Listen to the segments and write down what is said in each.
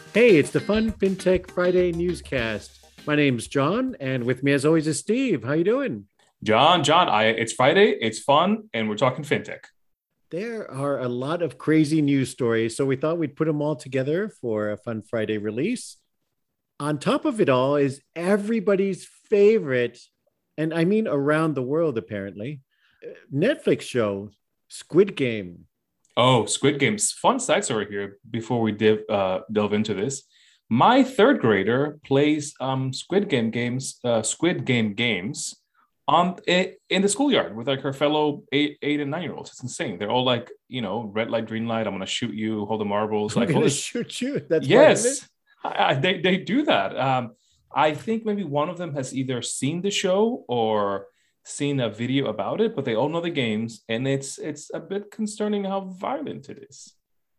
Hey, it's the Fun FinTech Friday newscast. My name's John, and with me as always is Steve. How you doing? John, it's Friday, it's fun, and we're talking fintech. There are a lot of crazy news stories, so we thought we'd put them all together for a Fun Friday release. On top of it all is everybody's favorite, and I mean around the world apparently, Netflix show, Squid Game. Oh, Squid Games. Fun side story here before we delve into this. My third grader plays Squid Game games in the schoolyard with like her fellow 8 and 9 year olds. It's insane. They're all like, red light, green light. I'm gonna shoot you. Hold the marbles. I'm Like all gonna this. shoot you. That's part of it. Yes, they do that. I think maybe one of them has either seen the show or seen a video about it, but they all know the games, and it's a bit concerning how violent it is.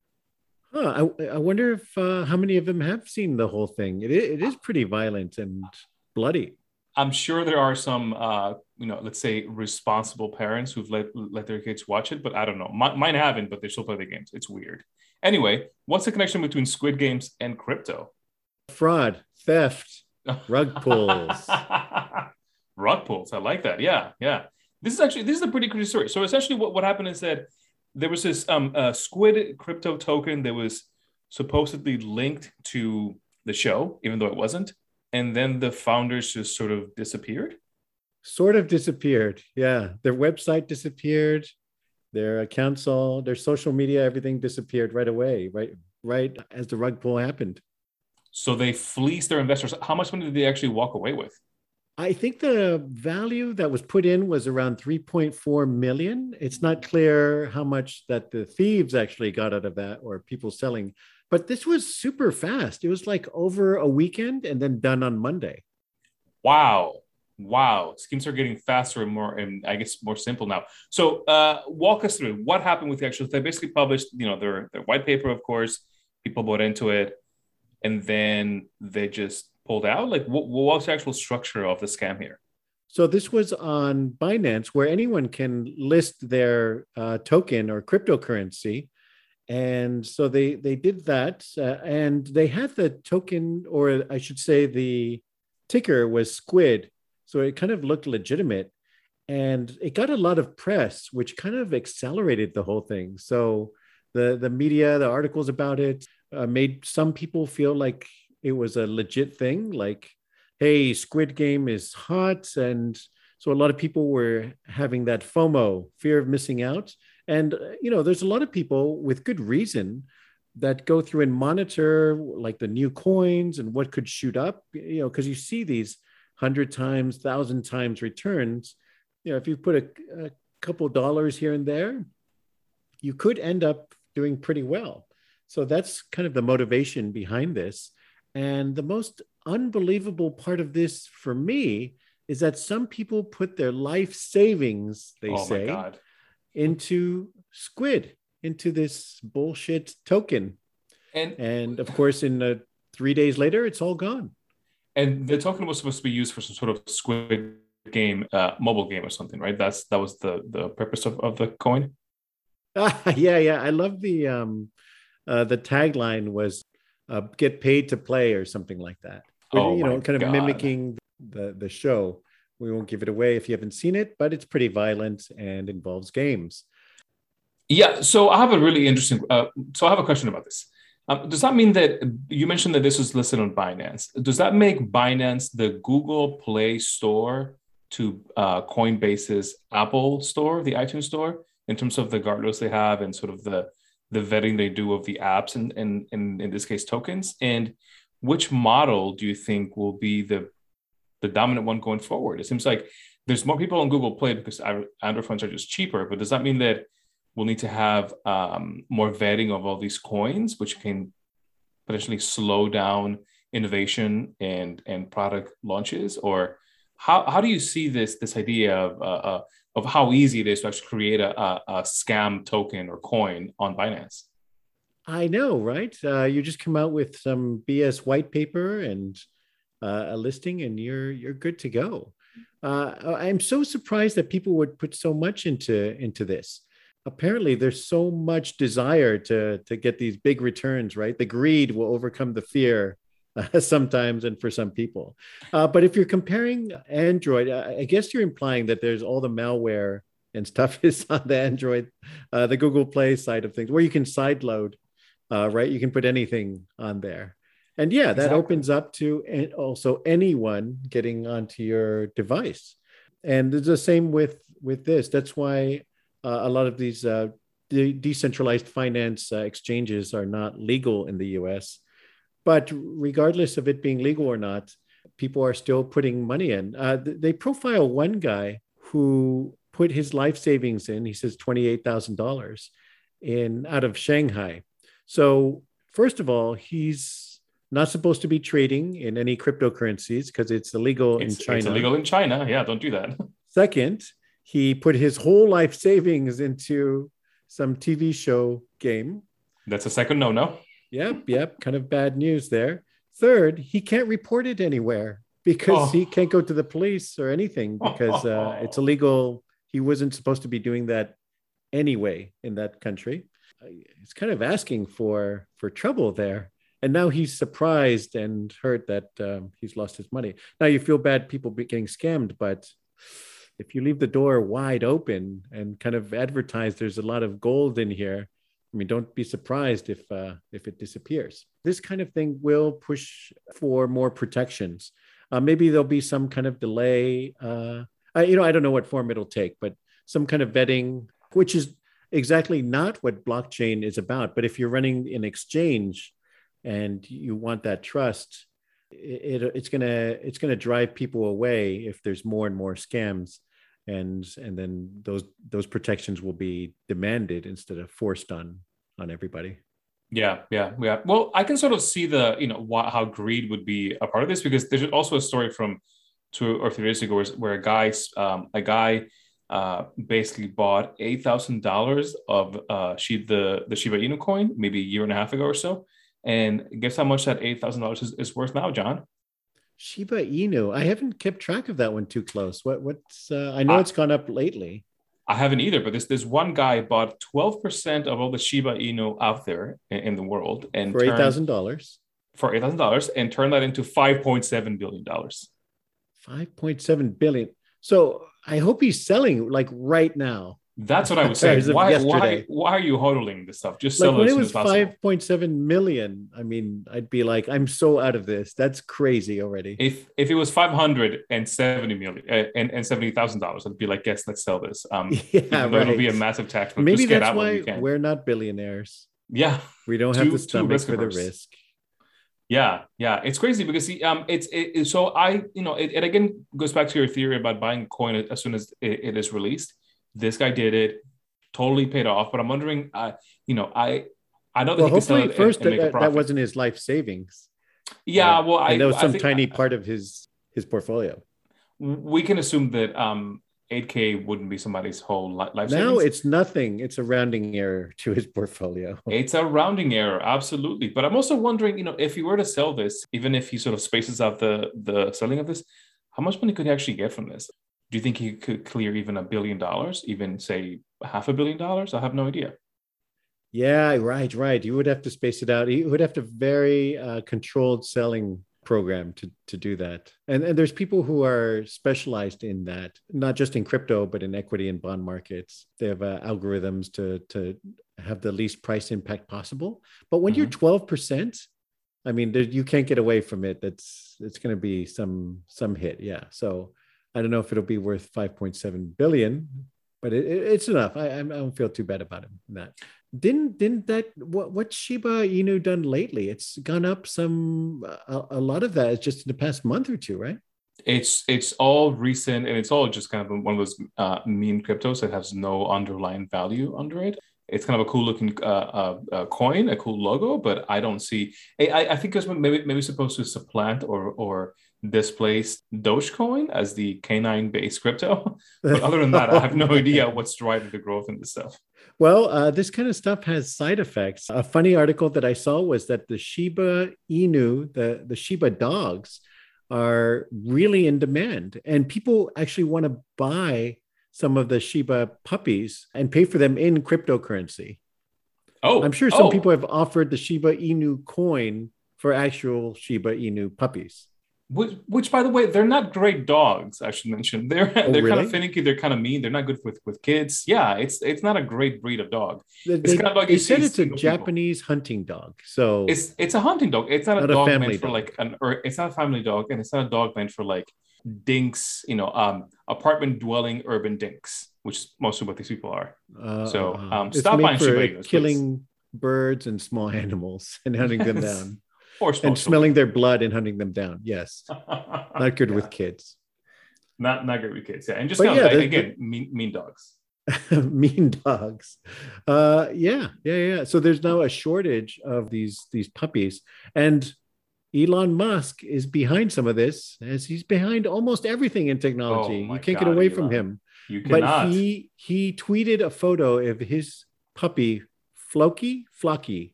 I wonder if how many of them have seen the whole thing. It is pretty violent and bloody. I'm sure there are some, let's say responsible parents who've let their kids watch it, but I don't know. Mine haven't, but they still play the games. It's weird. Anyway, what's the connection between Squid Games and crypto? Fraud, theft, rug pulls. Rug pulls. I like that. Yeah, yeah. This is a pretty crazy story. So essentially, what happened is that there was this Squid crypto token that was supposedly linked to the show, even though it wasn't. And then the founders just sort of disappeared. Sort of disappeared. Yeah, their website disappeared. Their accounts, all their social media, everything disappeared right away. Right as the rug pull happened. So they fleeced their investors. How much money did they actually walk away with? I think the value that was put in was around 3.4 million. It's not clear how much that the thieves actually got out of that or people selling, but this was super fast. It was like over a weekend and then done on Monday. Wow. Wow. Schemes are getting faster and more, and I guess more simple now. So walk us through what happened with the actual, they basically published, their white paper, of course, people bought into it, and then they just pulled out. Like what was the actual structure of the scam here? So this was on Binance, where anyone can list their token or cryptocurrency, and so they did that, and they had the token, or I should say, the ticker was Squid, so it kind of looked legitimate, and it got a lot of press, which kind of accelerated the whole thing. So the media, the articles about it, made some people feel like it was a legit thing, like, hey, Squid Game is hot, and so a lot of people were having that FOMO, fear of missing out. And there's a lot of people with good reason that go through and monitor like the new coins and what could shoot up, because you see these 100 times, 1,000 times returns. If you put a couple dollars here and there, you could end up doing pretty well. So that's kind of the motivation behind this. And the most unbelievable part of this for me is that some people put their life savings, they Oh my say, God. into Squid, into this bullshit token. And And of course, in 3 days later, it's all gone. and the token was supposed to be used for some sort of Squid Game, mobile game or something, right? That was the purpose of the coin. Yeah, yeah. I love the tagline was "Get paid to play" or something like that. Which, Oh my kind of God. mimicking the show. We won't give it away if you haven't seen it, but it's pretty violent and involves games. Yeah, so I have a really interesting. So I have a question about this. Does that mean that you mentioned that this was listed on Binance? Does that make Binance the Google Play Store to Coinbase's Apple Store, the iTunes Store, in terms of the guardrails they have and sort of the vetting they do of the apps and in this case tokens? And which model do you think will be the dominant one going forward? It seems like there's more people on Google Play because Android phones are just cheaper. But does that mean that we'll need to have more vetting of all these coins, which can potentially slow down innovation and product launches? Or how do you see this idea of how easy it is to actually create a scam token or coin on Binance? I know, right? You just come out with some BS white paper and a listing, and you're good to go. I'm so surprised that people would put so much into this. apparently there's so much desire to get these big returns, right? The greed will overcome the fear sometimes, and for some people. But if you're comparing Android, I guess you're implying that there's all the malware and stuff is on the Android, the Google Play side of things, where you can sideload, right? You can put anything on there. And yeah, that Exactly. opens up to also anyone getting onto your device. And it's the same with this. That's why a lot of these decentralized finance exchanges are not legal in the US. But regardless of it being legal or not, people are still putting money in. They profile one guy who put his life savings in. He says $28,000 in out of Shanghai. So first of all, he's not supposed to be trading in any cryptocurrencies because it's illegal in It's China. illegal in China. Yeah, don't do that. Second, he put his whole life savings into some TV show game. That's a second no-no. Yep. Kind of bad news there. Third, he can't report it anywhere because he Oh, can't go to the police or anything because it's illegal. He wasn't supposed to be doing that anyway in that country. It's kind of asking for trouble there. And now he's surprised and hurt that he's lost his money. Now you feel bad people getting scammed, but if you leave the door wide open and kind of advertise there's a lot of gold in here, I mean, don't be surprised if it disappears. This kind of thing will push for more protections. Maybe there'll be some kind of delay. I don't know what form it'll take, but some kind of vetting, which is exactly not what blockchain is about. But if you're running an exchange and you want that trust, it's gonna drive people away if there's more and more scams, and then those protections will be demanded instead of forced on everybody. yeah. Well, I can sort of see the how greed would be a part of this because there's also a story from 2 or 3 years ago where a guy basically bought $8,000 of the Shiba Inu coin maybe a year and a half ago or so, and guess how much that $8,000 is worth now, John? Shiba Inu, I haven't kept track of that one too close. What's I know it's gone up lately. I haven't either, but this one guy bought 12% of all the Shiba Inu out there in the world and For $8,000. for $8,000 and turned that into $5.7 billion. 5.7 billion. So I hope he's selling like right now. That's what I was saying. As of Why yesterday. why are you hodling this stuff? Just Like sell it when as it soon was as possible. 5.7 million, I mean, I'd be like, I'm so out of this. That's crazy already. If it was 570 million and $70,000, I'd be like, yes, let's sell this. Yeah, Even though it'll be a right. massive tax, but Maybe just get that's out when you why can. we're not billionaires. Yeah, We don't have the too stomach risk for the averse. risk. Yeah, it's crazy because so I it again goes back to your theory about buying a coin as soon as it is released. This guy did it, totally paid off. But I'm wondering, I know that Well, he could sell hopefully it and, first and make a that profit. wasn't his life savings. Yeah, well, And that was I some think tiny part of his portfolio. we can assume that 8K wouldn't be somebody's whole life Now savings. it's nothing. It's a rounding error to his portfolio. It's a rounding error, absolutely. But I'm also wondering, if he were to sell this, even if he sort of spaces out the selling of this, how much money could he actually get from this? Do you think he could clear even $1 billion, even say $500 million? I have no idea. Yeah, right. You would have to space it out. You would have to very controlled selling program to do that. And there's people who are specialized in that, not just in crypto, but in equity and bond markets. They have algorithms to have the least price impact possible. But when you're Mhm. 12%, I mean, you can't get away from it. It's going to be some hit. Yeah. So I don't know if it'll be worth 5.7 billion, but it's enough. I don't feel too bad about him in that. Didn't that what Shiba Inu done lately? It's gone up a lot of that is just in the past month or two, right? It's all recent and it's all just kind of one of those meme cryptos that has no underlying value under it. It's kind of a cool looking coin, a cool logo, but I don't see. I think it's maybe supposed to supplant or displace Dogecoin as the canine based crypto. But other than that, I have no Oh, idea man. what's driving the growth in this stuff. Well, this kind of stuff has side effects. A funny article that I saw was that the Shiba Inu, the Shiba dogs, are really in demand, and people actually want to buy some of the Shiba puppies and pay for them in cryptocurrency. I'm Oh, sure some oh, people have offered the Shiba Inu coin for actual Shiba Inu puppies. which by the way, they're not great dogs. I should mention they're Oh, they're kind of really? finicky. They're kind of mean. They're not good with kids. Yeah, it's not a great breed of dog. They, It's the they, kind of dog they you see said in it's a single people. Japanese hunting dog. So It's a hunting dog. It's not a not a dog meant family for dog. like an or it's not a family dog, and it's not a dog meant for like dinks, apartment dwelling urban dinks, which is mostly what these people are. So It's stop made buying Shiba for Inus, please. killing birds and small animals and hunting them Yes. down Or and small smelling children. their blood and hunting them down. Yes, not good with Yeah, kids. not good with kids. Yeah, and just But kind of yeah, again mean dogs. mean dogs. Yeah. So there's now a shortage of these puppies, and Elon Musk is behind some of this, as he's behind almost everything in technology. Oh You my can't get God, away from Elon, him. you But cannot. he tweeted a photo of his puppy Floki,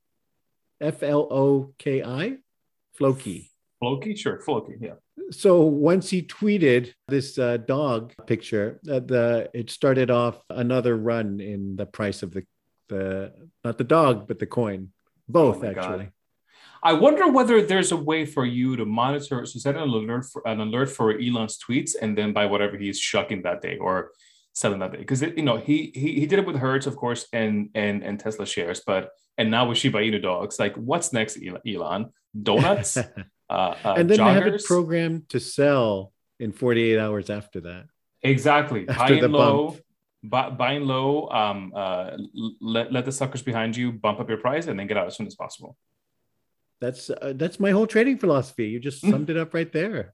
Floki, Floki. Floki, sure, Floki. Yeah. So once he tweeted this dog picture, the it started off another run in the price of the not the dog but the coin, Oh both my God. actually. I wonder whether there's a way for you to monitor, so set an alert for Elon's tweets, and then buy whatever he's shucking that day or selling that day. Because he did it with Hertz, of course, and Tesla shares, but and now with Shiba Inu dogs. Like, what's next, Elon? Donuts, And then they have it joggers. programmed to sell in 48 hours after that, Exactly. after the bump. Buying low. Let the suckers behind you bump up your price, and then get out as soon as possible. That's my whole trading philosophy. You just summed it up right there.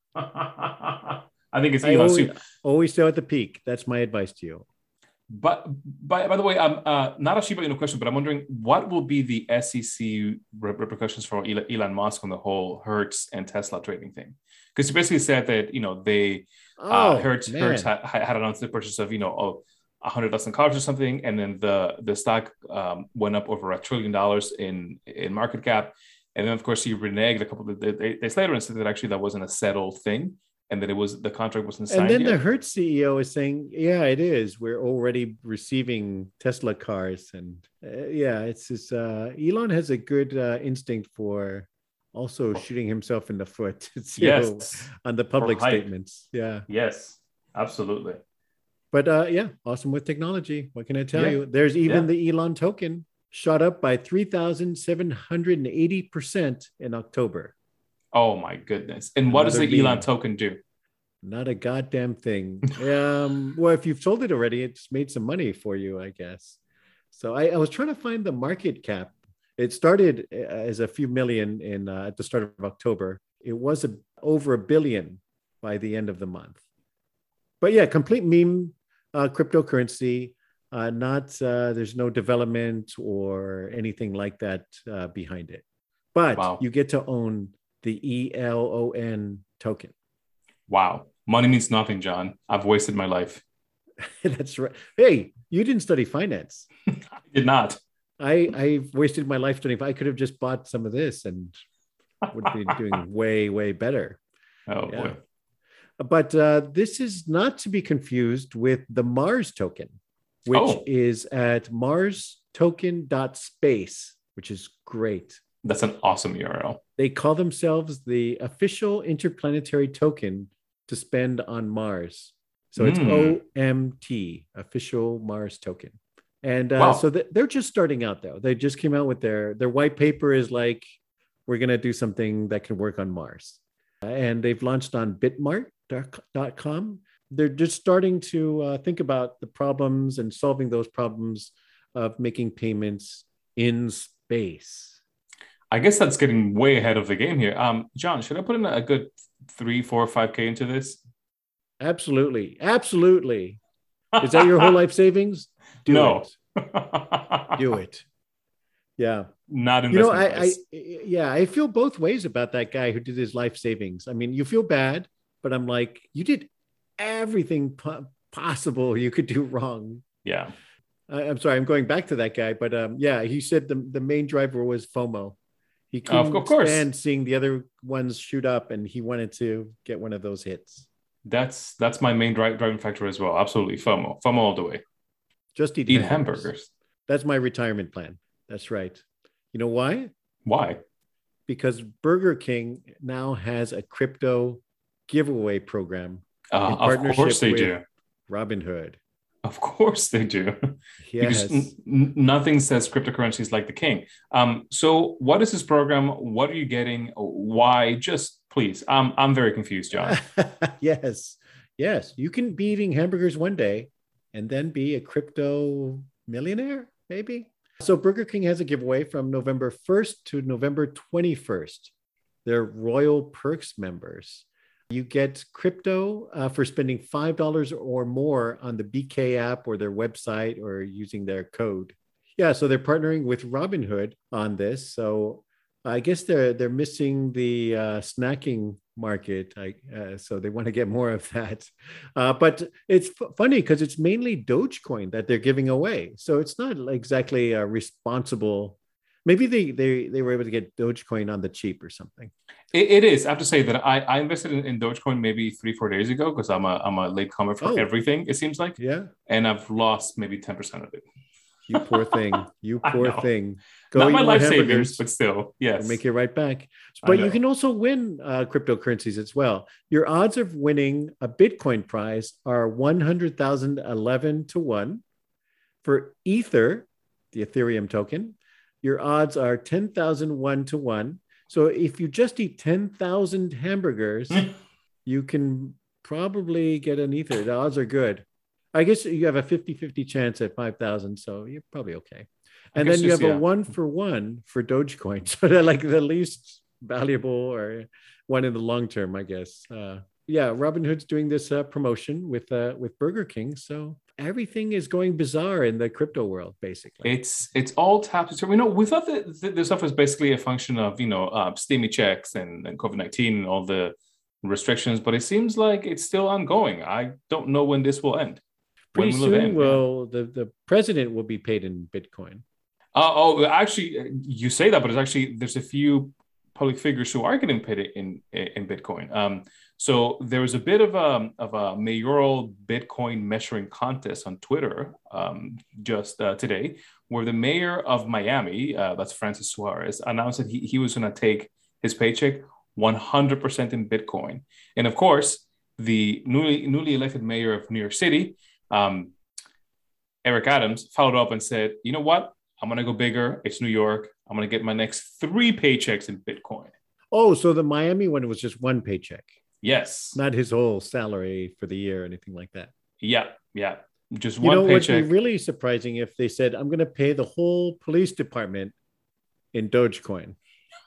I think it's I Elon always too. always sell at the peak. That's my advice to you. But by the way, not a Shiba Inu question, but I'm wondering what will be the SEC repercussions for Elon Musk on the whole Hertz and Tesla trading thing? Because he basically said that they Oh Hertz man. had announced the purchase of 100,000 cars or something, and then the stock went up over $1 trillion in market cap, and then of course he reneged a couple of days later and said that actually that wasn't a settled thing, and that the contract wasn't And signed then the yet. Hertz CEO is saying, "Yeah, it is. We're already receiving Tesla cars." And yeah, it's just Elon has a good instinct for also shooting himself in the foot too Yes, on the for public hype. statements. Yeah, Yes, absolutely. but yeah, awesome with technology. What can I tell Yeah, you? There's even yeah. the Elon token shot up by 3,780% in October. Oh my goodness. And what does Another the Elon beam. token do? Not a goddamn thing. Well, if you've sold it already, it's made some money for you, I guess. So I was trying to find the market cap. It started as a few million in at the start of October. It was over a billion by the end of the month. But yeah, complete meme cryptocurrency. Not there's no development or anything like that behind it. But Wow. you get to own the ELON token. Wow. Money means nothing, John. I've wasted my life. That's right. Hey, you didn't study finance. I did not. I've wasted my life studying. I could have just bought some of this and would be doing way better. Oh Yeah. boy. But this is not to be confused with the Mars token, which Oh, is at marstoken.space, which is great. that's an awesome URL. They call themselves the official interplanetary token to spend on Mars. So it's Mm. OMT, official Mars token. And so Wow. they're just starting out, though. They just came out with their white paper is like, we're going to do something that can work on Mars. And they've launched on bitmart.com. They're just starting to think about the problems and solving those problems of making payments in space. I guess that's getting way ahead of the game here. John, should I put in a good 3, 4, 5K into this? Absolutely. Absolutely. Is that your whole life savings? Do No. it. Do it. Yeah. Not You know, investment advice. yeah, I feel both ways about that guy who did his life savings. I mean, you feel bad, but I'm like, you did everything possible you could do wrong. Yeah. I'm sorry, I'm going back to that guy, but yeah, he said the main driver was FOMO. He Of couldn't course. stand seeing the other ones shoot up, and he wanted to get one of those hits. That's my main driving factor as well. Absolutely, FOMO all the way. Just eat Eat hamburgers. hamburgers. That's my retirement plan. That's right. You know why? Why? Because Burger King now has a crypto giveaway program in Of course partnership they with do. Robinhood. Of course they do. Because Yes. nothing says cryptocurrencies like the king. So what is this program? What are you getting? Why? Just please. I'm very confused, John. Yes. Yes. You can be eating hamburgers one day and then be a crypto millionaire, maybe. So Burger King has a giveaway from November 1st to November 21st. They're Royal Perks members. You get crypto for spending $5 or more on the BK app or their website or using their code. Yeah, so they're partnering with Robinhood on this. So I guess they're missing the snacking market. So they want to get more of that. But it's funny because it's mainly Dogecoin that they're giving away. So it's not exactly a responsible. Maybe they were able to get Dogecoin on the cheap or something. It is. I have to say that I invested in Dogecoin maybe 3-4 days ago because I'm a late comer for Oh, everything, it seems like. yeah. And I've lost maybe 10% of it. You poor thing. You I poor know. thing. Go Not eat my more life savings, hamburgers. but still, We'll make yes. it right back. I But you can know. also win cryptocurrencies as well. Your odds of winning a Bitcoin prize are 100,011 to 1. For Ether, the Ethereum token, your odds are 10,001 to 1. So if you just eat 10,000 hamburgers, you can probably get an Ether. The odds are good. I guess you have a 50-50 chance at 5,000. So you're probably okay. I And guess then you just have a yeah. 1-for-1 for Dogecoin. So they're like the least valuable or one in the long term, I guess. Yeah, Robinhood's doing this promotion with Burger King. So everything is going bizarre in the crypto world, basically. It's all tapped. So we thought that this stuff was basically a function of steamy checks and COVID-19 and all the restrictions, but it seems like it's still ongoing. I don't know when this will end. Pretty When will it soon, end? Yeah. the president will be paid in Bitcoin. Actually, you say that, but there's a few public figures who are getting paid in Bitcoin. So there was a bit of a mayoral Bitcoin measuring contest on Twitter just today, where the mayor of Miami, that's Francis Suarez, announced that he was going to take his paycheck 100% in Bitcoin. And of course, the newly elected mayor of New York City, Eric Adams, followed up and said, you know what? I'm going to go bigger. It's New York. I'm going to get my next 3 paychecks in Bitcoin. Oh, so the Miami one was just one paycheck, Yes. not his whole salary for the year or anything like that. Yeah. Yeah. Just You one know, what'd be paycheck. really surprising if they said, I'm going to pay the whole police department in Dogecoin.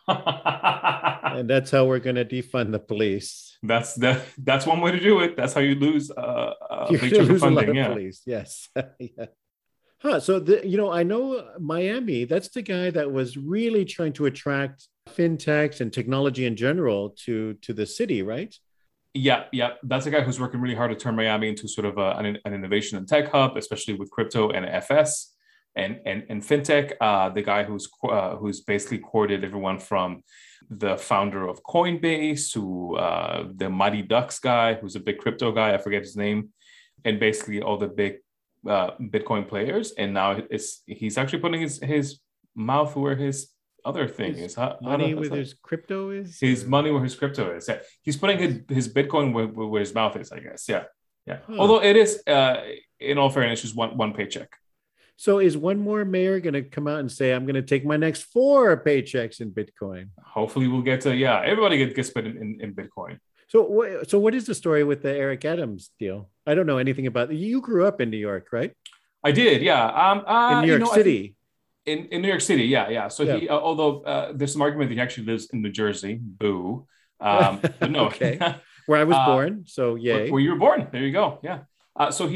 And that's how we're going to defund the police. That's one way to do it. That's how you lose a You're big going chunk to of lose a lot funding. of Yeah. police. Yes. Yeah. Huh. So, I know Miami, that's the guy that was really trying to attract fintechs and technology in general to the city, right? Yeah, yeah, that's a guy who's working really hard to turn Miami into sort of an innovation and tech hub, especially with crypto and FS and fintech. The guy who's basically courted everyone from the founder of Coinbase to the Mighty Ducks guy, who's a big crypto guy. I forget his name, and basically all the big Bitcoin players. And now he's actually putting his mouth where his other thing His is. money with his crypto is? His Or? money where his crypto is. Yeah. He's putting his Bitcoin where his mouth is, I guess. Yeah. Yeah. Huh. Although it is, in all fairness, just one paycheck. So is one more mayor going to come out and say, I'm going to take my next 4 paychecks in Bitcoin? Hopefully we'll get to, everybody gets paid in Bitcoin. So what is the story with the Eric Adams deal? I don't know anything about it. You grew up in New York, right? I did, yeah. In New York City. In New York City, yeah. So Yeah. he, although there's some argument that he actually lives in New Jersey, boo. But no. Okay. Where I was born. So yay. Where you were born. There you go. Yeah. So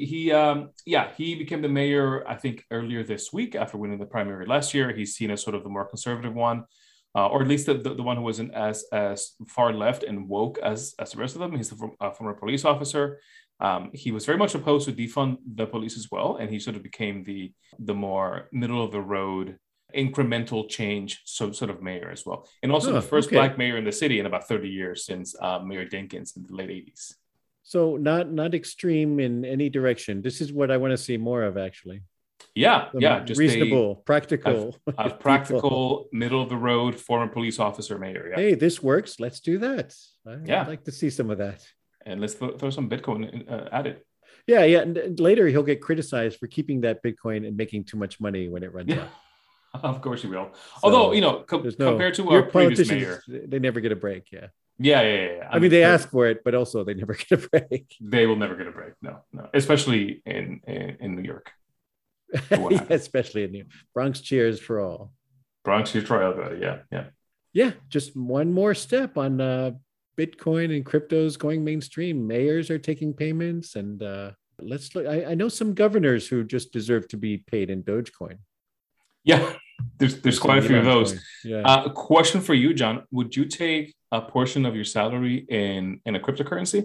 he became the mayor, I think, earlier this week after winning the primary last year. He's seen as sort of the more conservative one, or at least the one who wasn't as far left and woke as the rest of them. He's the former police officer. He was very much opposed to defund the police as well, and he sort of became the more middle of the road, incremental change sort of mayor as well, and also the first Black mayor in the city in about 30 years since Mayor Dinkins in the late 80s. So not extreme in any direction. This is what I want to see more of, actually. Yeah, yeah, Some just reasonable, a, practical a people. practical, middle of the road former police officer mayor. Yeah, Hey, this works. Let's do that. I'd yeah, like to see some of that. and let's throw some Bitcoin at it. Yeah, yeah. And later he'll get criticized for keeping that Bitcoin and making too much money when it runs Yeah, out. of course you will. Although, So there's no compared to your our previous politicians. mayor, They never get a break. Yeah. yeah. I mean, they ask for it, but also they never get a break. they will never get a break. No, no, especially in New York. It won't Yeah, happen. especially in New Bronx. Cheers for all. Bronx, you try about it. Yeah, yeah. Yeah, just one more step on Bitcoin and cryptos going mainstream. Mayors are taking payments, and let's look. I know some governors who just deserve to be paid in Dogecoin. Yeah, there's quite a few of those. Coin. Yeah. Question for you, John. Would you take a portion of your salary in a cryptocurrency?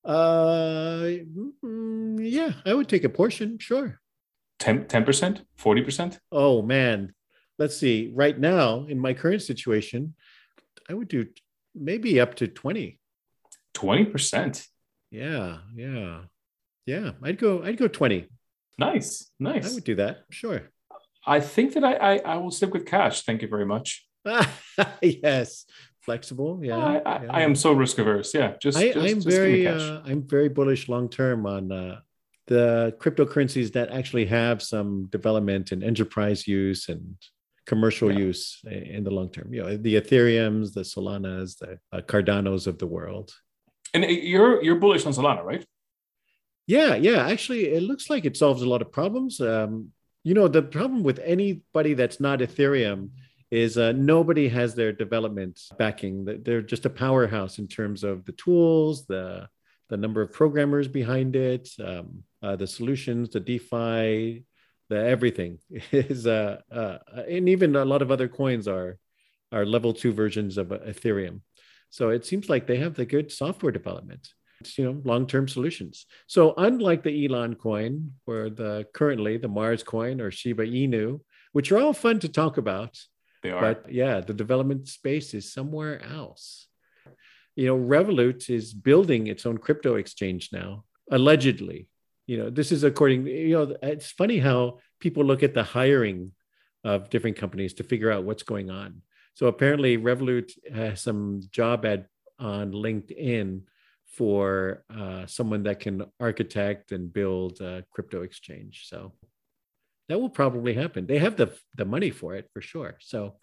Yeah, I would take a portion, sure. 10%, 40%? Oh man, let's see. Right now, in my current situation, I would do maybe up to 20. 20%. Yeah, yeah, yeah. I'd go 20. Nice, I nice. would do that, sure. I think that I will stick with cash. Thank you very much. Yes, flexible. Yeah, I am yeah. so risk averse. Yeah, just give me cash. I'm very bullish long term on the cryptocurrencies that actually have some development and enterprise use and commercial Yeah. use in the long term. You know, the Ethereums, the Solanas, the Cardanos of the world. And you're bullish on Solana, right? Yeah, yeah. Actually, it looks like it solves a lot of problems. The problem with anybody that's not Ethereum is nobody has their development backing. They're just a powerhouse in terms of the tools, the number of programmers behind it, the solutions, the DeFi, the everything is, and even a lot of other coins are level 2 versions of Ethereum. So it seems like they have the good software development. Long-term solutions. So unlike the Elon coin or currently the Mars coin or Shiba Inu, which are all fun to talk about, They are. but yeah, the development space is somewhere else. Revolut is building its own crypto exchange now, allegedly. This is according, it's funny how people look at the hiring of different companies to figure out what's going on. So apparently Revolut has some job ad on LinkedIn for someone that can architect and build a crypto exchange. So that will probably happen. They have the money for it for sure.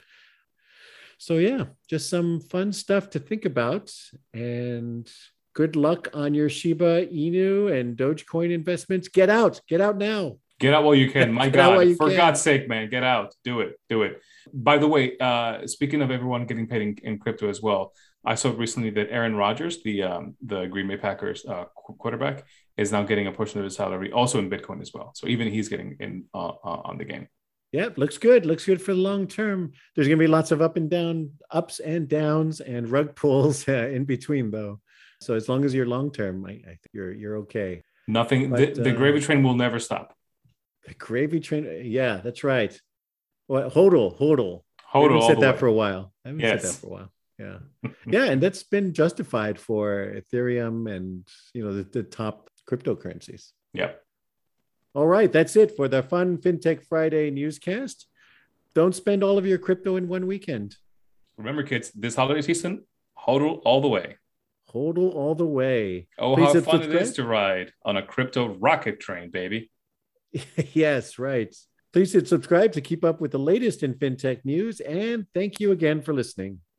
So yeah, just some fun stuff to think about, and good luck on your Shiba Inu and Dogecoin investments. Get out now. Get out while you can. My Get out while God, you for can. God's sake, man, get out. Do it. By the way, speaking of everyone getting paid in crypto as well, I saw recently that Aaron Rodgers, the Green Bay Packers quarterback, is now getting a portion of his salary also in Bitcoin as well. So even he's getting in on the game. Yeah, looks good. Looks good for the long term. There's going to be lots of ups and downs and rug pulls in between, though. So as long as you're long term, I think you're okay. Nothing. But, The gravy train will never stop. The gravy train. Yeah, that's right. Well, hodl. I haven't all said the that way. for a while. Yes. Yeah. Yeah, and that's been justified for Ethereum and the top cryptocurrencies. Yep. All right, that's it for the Fun FinTech Friday newscast. Don't spend all of your crypto in one weekend. Remember, kids, this holiday season, hodl all the way. Hodl all the way. Oh, Please how fun it subscribe. is to ride on a crypto rocket train, baby. Yes, right. Please hit subscribe to keep up with the latest in FinTech news. And thank you again for listening.